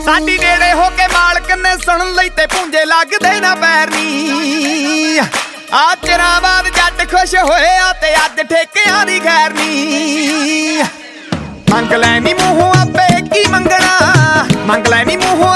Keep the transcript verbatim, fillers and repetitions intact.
ਸਾਡੀ ਨੇੜੇ ਹੋ ਕੇ ਮਾਲਕ ਨੇ ਸੁਣ ਲਈ ਤੇ ਪੂੰਜੇ ਲੱਗਦੇ ਨਾ ਪੈਰ ਨੀ। ਆ ਚਿਰਾਂ ਬਾਅਦ ਜੱਟ ਖੁਸ਼ ਹੋਇਆ ਤੇ ਅੱਜ ਠੇਕਿਆਂ ਦੀ ਖੈਰ ਨੀ। ਮੰਗ ਲੈ ਨੀ ਮੂੰਹੋਂ ਆਪੇ ਕੀ ਮੰਗਣਾ, ਮੰਗ ਲੈ ਨੀ ਮੂੰਹੋਂ